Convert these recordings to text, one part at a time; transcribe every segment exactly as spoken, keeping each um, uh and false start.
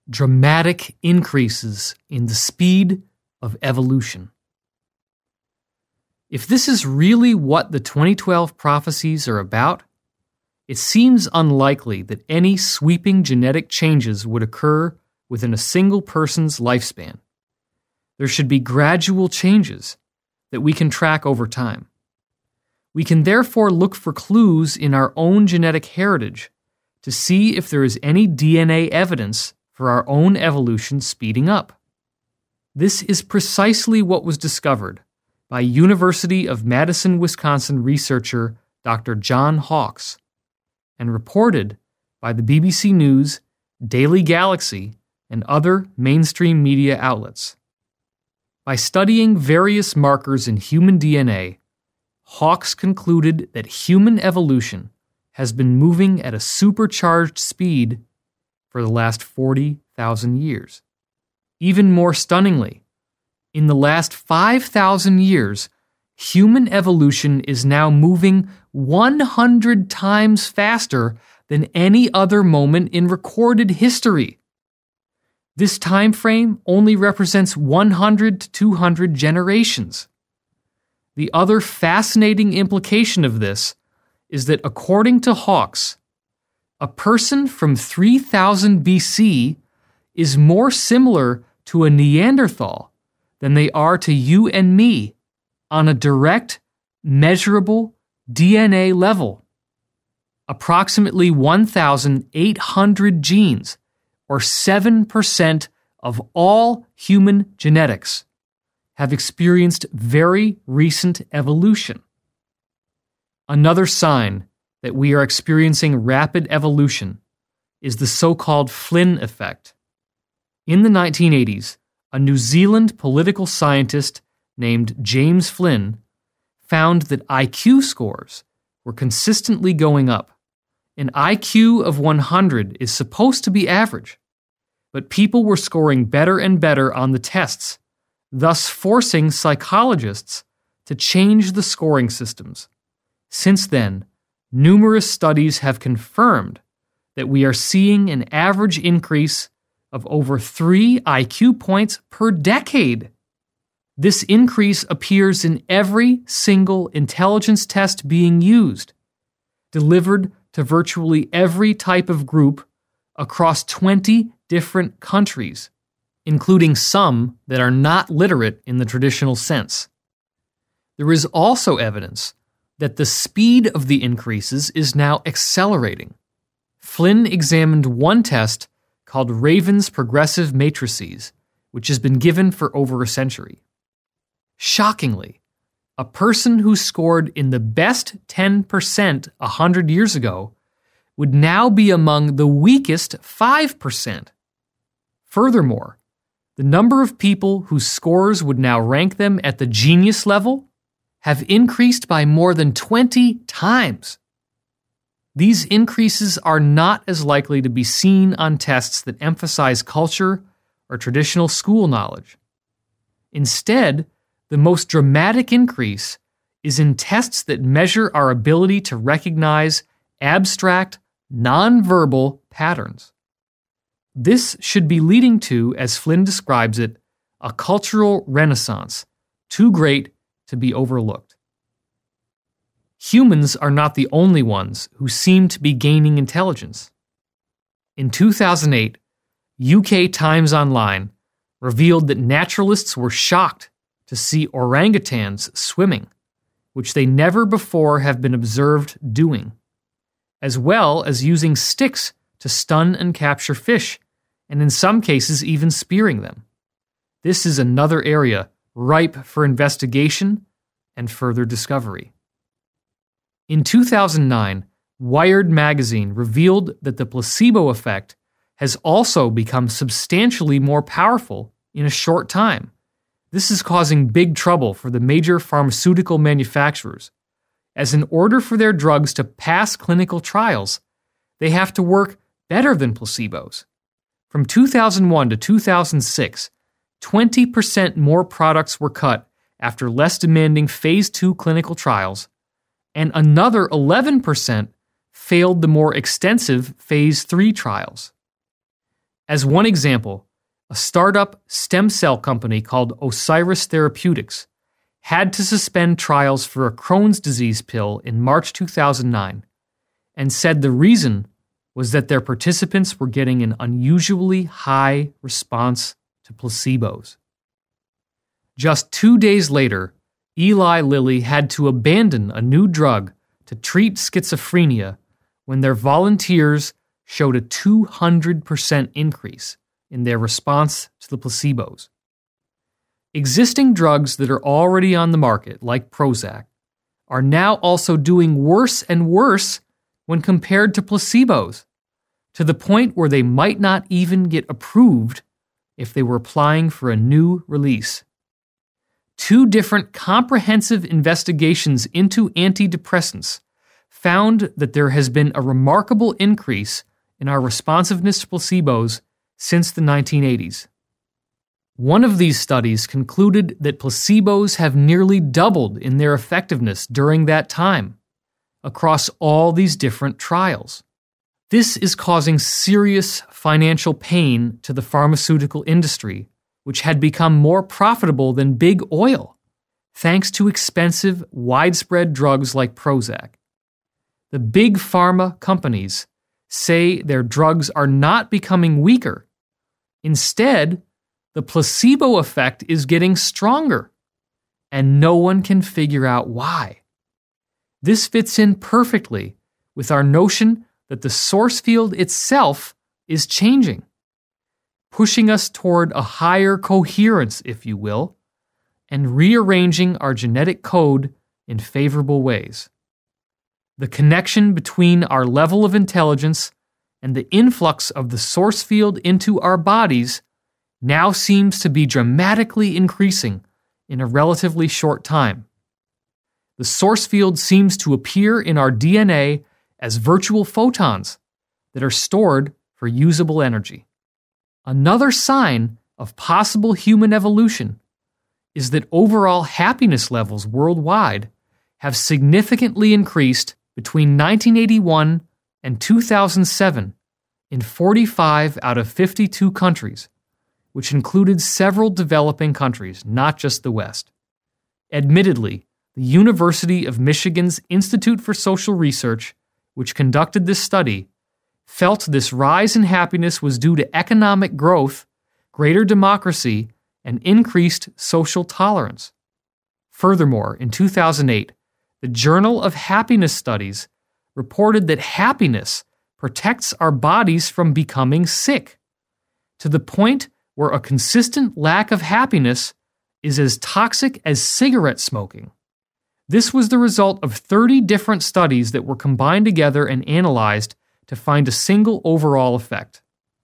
dramatic increases in the speed of evolution. If this is really what the twenty twelve prophecies are about, it seems unlikely that any sweeping genetic changes would occur within a single person's lifespan. There should be gradual changes that we can track over time. We can therefore look for clues in our own genetic heritage to see if there is any D N A evidence for our own evolution speeding up. This is precisely what was discovered by University of Madison, Wisconsin researcher Doctor John Hawkes and reported by the B B C News, Daily Galaxy, and other mainstream media outlets. By studying various markers in human D N A, Hawkes concluded that human evolution has been moving at a supercharged speed for the last forty thousand years. Even more stunningly, in the last five thousand years, human evolution is now moving one hundred times faster than any other moment in recorded history. This time frame only represents one hundred to two hundred generations. The other fascinating implication of this is that according to Hawkes, a person from three thousand B C is more similar to a Neanderthal than they are to you and me on a direct, measurable D N A level. Approximately one thousand eight hundred genes, or seven percent of all human genetics, have experienced very recent evolution. Another sign that we are experiencing rapid evolution is the so-called Flynn effect. In the nineteen eighties, a New Zealand political scientist named James Flynn found that I Q scores were consistently going up. An I Q of one hundred is supposed to be average, but people were scoring better and better on the tests, thus forcing psychologists to change the scoring systems. Since then, numerous studies have confirmed that we are seeing an average increase of over three I Q points per decade. This increase appears in every single intelligence test being used, delivered to virtually every type of group across twenty different countries, including some that are not literate in the traditional sense. There is also evidence that the speed of the increases is now accelerating. Flynn examined one test called Raven's Progressive Matrices, which has been given for over a century. Shockingly, a person who scored in the best ten percent a hundred years ago would now be among the weakest five percent. Furthermore, the number of people whose scores would now rank them at the genius level have increased by more than twenty times. These increases are not as likely to be seen on tests that emphasize culture or traditional school knowledge. Instead, the most dramatic increase is in tests that measure our ability to recognize abstract, nonverbal patterns. This should be leading to, as Flynn describes it, a cultural renaissance, too great to be overlooked. Humans are not the only ones who seem to be gaining intelligence. In two thousand eight, U K Times Online revealed that naturalists were shocked to see orangutans swimming, which they never before have been observed doing, as well as using sticks to stun and capture fish, and in some cases even spearing them. This is another area ripe for investigation and further discovery. In two thousand nine, Wired magazine revealed that the placebo effect has also become substantially more powerful in a short time. This is causing big trouble for the major pharmaceutical manufacturers, as in order for their drugs to pass clinical trials, they have to work better than placebos. From two thousand one to two thousand six, twenty percent more products were cut after less demanding phase two clinical trials, and another eleven percent failed the more extensive phase three trials. As one example, a startup stem cell company called Osiris Therapeutics had to suspend trials for a Crohn's disease pill in March two thousand nine and said the reason was that their participants were getting an unusually high response to placebos. Just two days later, Eli Lilly had to abandon a new drug to treat schizophrenia when their volunteers showed a two hundred percent increase in their response to the placebos. Existing drugs that are already on the market, like Prozac, are now also doing worse and worse when compared to placebos, to the point where they might not even get approved if they were applying for a new release. Two different comprehensive investigations into antidepressants found that there has been a remarkable increase in our responsiveness to placebos since the nineteen eighties. One of these studies concluded that placebos have nearly doubled in their effectiveness during that time, across all these different trials. This is causing serious financial pain to the pharmaceutical industry, which had become more profitable than big oil, thanks to expensive, widespread drugs like Prozac. The big pharma companies say their drugs are not becoming weaker. Instead, the placebo effect is getting stronger, and no one can figure out why. This fits in perfectly with our notion that the source field itself is changing, pushing us toward a higher coherence, if you will, and rearranging our genetic code in favorable ways. The connection between our level of intelligence and the influx of the source field into our bodies now seems to be dramatically increasing in a relatively short time. The source field seems to appear in our D N A as virtual photons that are stored for usable energy. Another sign of possible human evolution is that overall happiness levels worldwide have significantly increased between nineteen eighty-one and two thousand seven in forty-five out of fifty-two countries, which included several developing countries, not just the West. Admittedly, the University of Michigan's Institute for Social Research, which conducted this study, felt this rise in happiness was due to economic growth, greater democracy, and increased social tolerance. Furthermore, in two thousand eight, the Journal of Happiness Studies reported that happiness protects our bodies from becoming sick, to the point where a consistent lack of happiness is as toxic as cigarette smoking. This was the result of thirty different studies that were combined together and analyzed to find a single overall effect.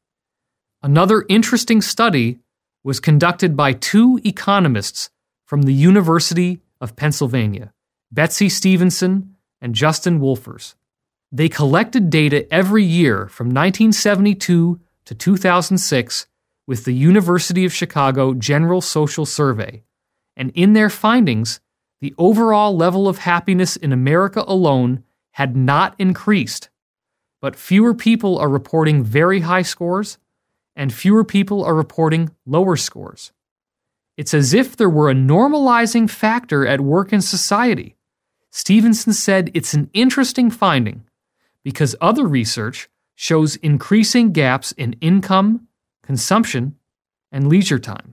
Another interesting study was conducted by two economists from the University of Pennsylvania, Betsy Stevenson and Justin Wolfers. They collected data every year from nineteen seventy-two to two thousand six with the University of Chicago General Social Survey, and in their findings, the overall level of happiness in America alone had not increased, but fewer people are reporting very high scores, and fewer people are reporting lower scores. It's as if there were a normalizing factor at work in society. Stevenson said it's an interesting finding because other research shows increasing gaps in income, consumption, and leisure time.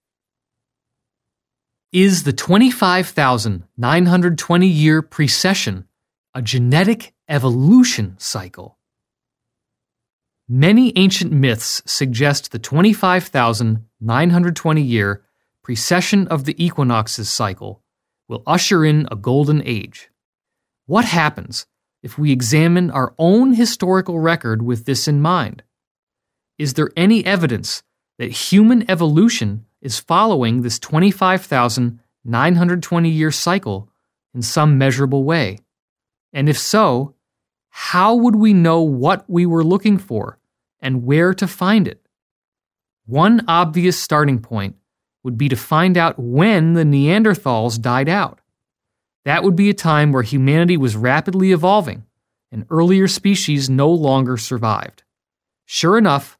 Is the twenty-five thousand nine hundred twenty year precession a genetic evolution cycle? Many ancient myths suggest the twenty-five thousand nine hundred twenty year precession of the equinoxes cycle will usher in a golden age. What happens if we examine our own historical record with this in mind? Is there any evidence that human evolution is following this twenty-five thousand nine hundred twenty year cycle in some measurable way? And if so, how would we know what we were looking for and where to find it? One obvious starting point would be to find out when the Neanderthals died out. That would be a time where humanity was rapidly evolving and earlier species no longer survived. Sure enough,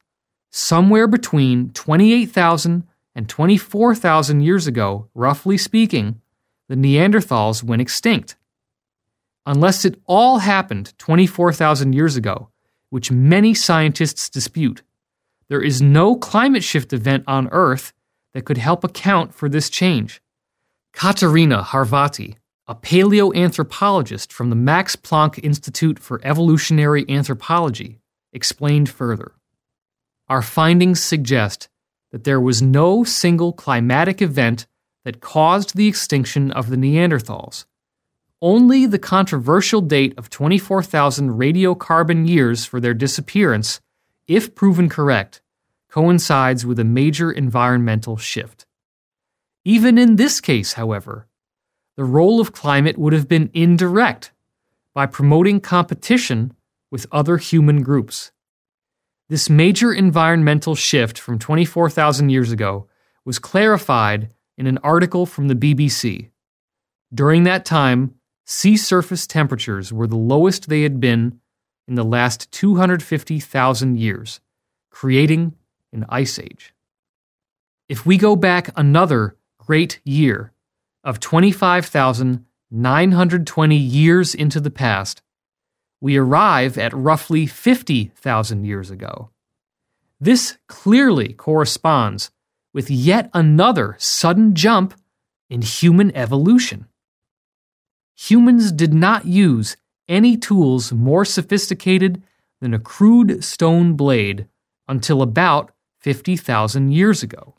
somewhere between twenty-eight thousand and twenty-four thousand years ago, roughly speaking, the Neanderthals went extinct. Unless it all happened twenty-four thousand years ago, which many scientists dispute, there is no climate shift event on Earth that could help account for this change. Katerina Harvati, a paleoanthropologist from the Max Planck Institute for Evolutionary Anthropology, explained further. Our findings suggest that there was no single climatic event that caused the extinction of the Neanderthals. Only the controversial date of twenty-four thousand radiocarbon years for their disappearance, if proven correct, coincides with a major environmental shift. Even in this case, however, the role of climate would have been indirect by promoting competition with other human groups. This major environmental shift from twenty-four thousand years ago was clarified in an article from the B B C. During that time, sea surface temperatures were the lowest they had been in the last two hundred fifty thousand years, creating an ice age. If we go back another great year of twenty-five thousand nine hundred twenty years into the past, we arrive at roughly fifty thousand years ago. This clearly corresponds with yet another sudden jump in human evolution. Humans did not use any tools more sophisticated than a crude stone blade until about fifty thousand years ago.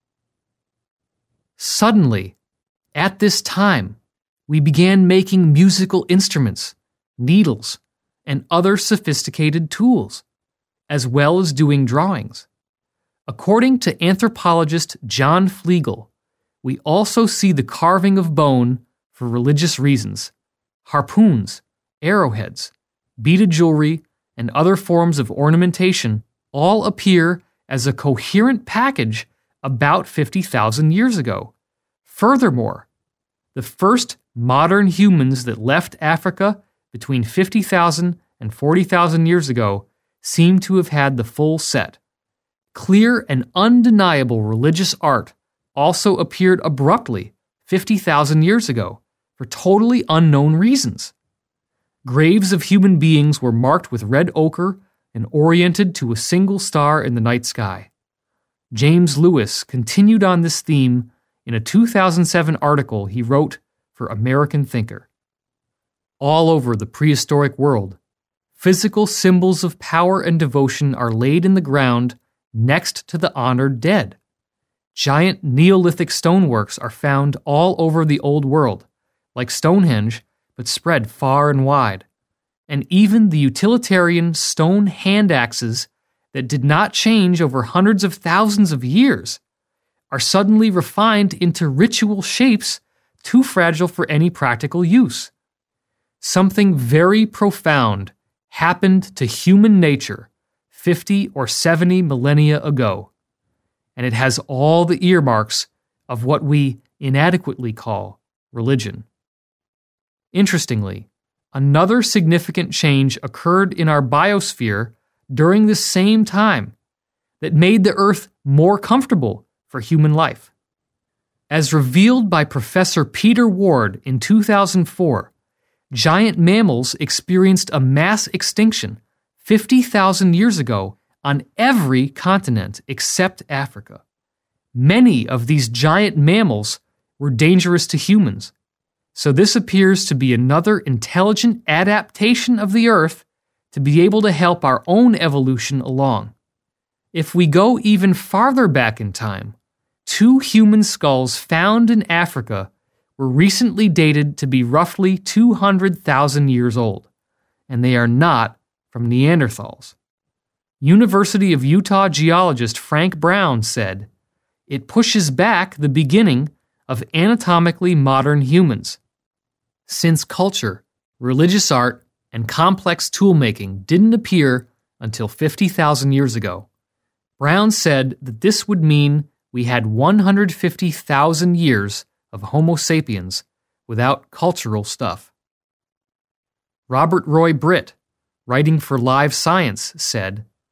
Suddenly, at this time, we began making musical instruments, needles, and other sophisticated tools, as well as doing drawings. According to anthropologist John Flegel, we also see the carving of bone for religious reasons, harpoons, arrowheads, beaded jewelry, and other forms of ornamentation all appear as a coherent package about fifty thousand years ago. Furthermore, the first modern humans that left Africa between fifty thousand and forty thousand years ago seem to have had the full set. Clear and undeniable religious art also appeared abruptly fifty thousand years ago for totally unknown reasons. Graves of human beings were marked with red ochre and oriented to a single star in the night sky. James Lewis continued on this theme in a two thousand seven article he wrote for American Thinker. All over the prehistoric world, physical symbols of power and devotion are laid in the ground next to the honored dead. Giant Neolithic stoneworks are found all over the Old World, like Stonehenge, but spread far and wide. And even the utilitarian stone hand axes that did not change over hundreds of thousands of years are suddenly refined into ritual shapes too fragile for any practical use. Something very profound happened to human nature fifty or seventy millennia ago, and it has all the earmarks of what we inadequately call religion. Interestingly, another significant change occurred in our biosphere during the same time that made the Earth more comfortable for human life. As revealed by Professor Peter Ward in two thousand four, giant mammals experienced a mass extinction fifty thousand years ago on every continent except Africa. Many of these giant mammals were dangerous to humans, so this appears to be another intelligent adaptation of the Earth to be able to help our own evolution along. If we go even farther back in time, two human skulls found in Africa were recently dated to be roughly two hundred thousand years old, and they are not from Neanderthals. University of Utah geologist Frank Brown said, "It pushes back the beginning of anatomically modern humans. Since culture, religious art, and complex toolmaking didn't appear until fifty thousand years ago, Brown said that this would mean we had one hundred fifty thousand years of Homo sapiens without cultural stuff." Robert Roy Britt, writing for Live Science, said,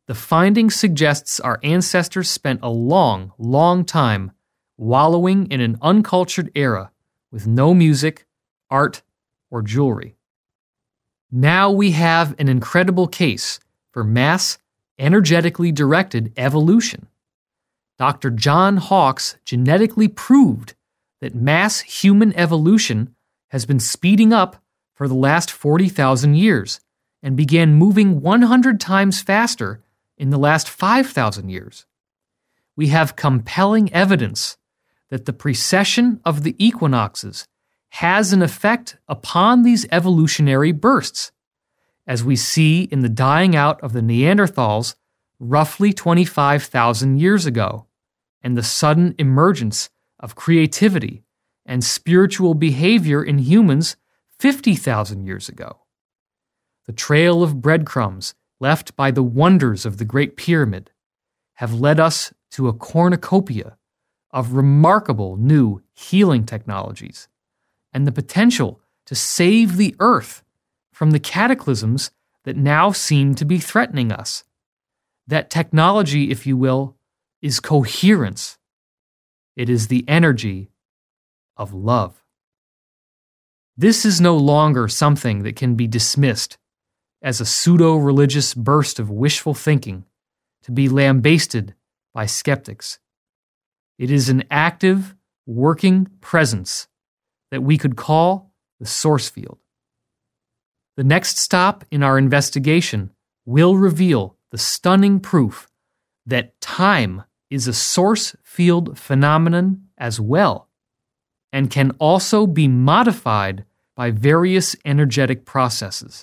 the finding suggests our ancestors spent a long, long time wallowing in an uncultured era with no music, art, or jewelry. Now we have an incredible case for mass, energetically directed evolution. Doctor John Hawkes genetically proved that mass human evolution has been speeding up for the last forty thousand years and began moving one hundred times faster in the last five thousand years. We have compelling evidence that the precession of the equinoxes has an effect upon these evolutionary bursts, as we see in the dying out of the Neanderthals roughly twenty-five thousand years ago, and the sudden emergence of creativity and spiritual behavior in humans fifty thousand years ago. The trail of breadcrumbs left by the wonders of the Great Pyramid have led us to a cornucopia of remarkable new healing technologies and the potential to save the earth from the cataclysms that now seem to be threatening us. That technology, if you will, is coherence. It is the energy of love. This is no longer something that can be dismissed as a pseudo-religious burst of wishful thinking to be lambasted by skeptics. It is an active, working presence that we could call the source field. The next stop in our investigation will reveal the stunning proof that time is a source field phenomenon as well, and can also be modified by various energetic processes.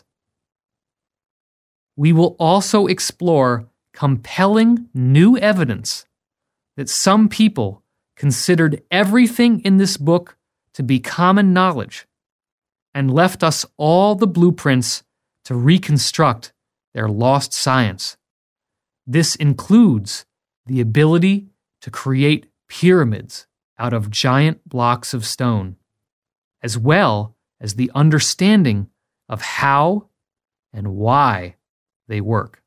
We will also explore compelling new evidence that some people considered everything in this book to be common knowledge and left us all the blueprints to reconstruct their lost science. This includes the ability to create pyramids out of giant blocks of stone, as well as the understanding of how and why they work.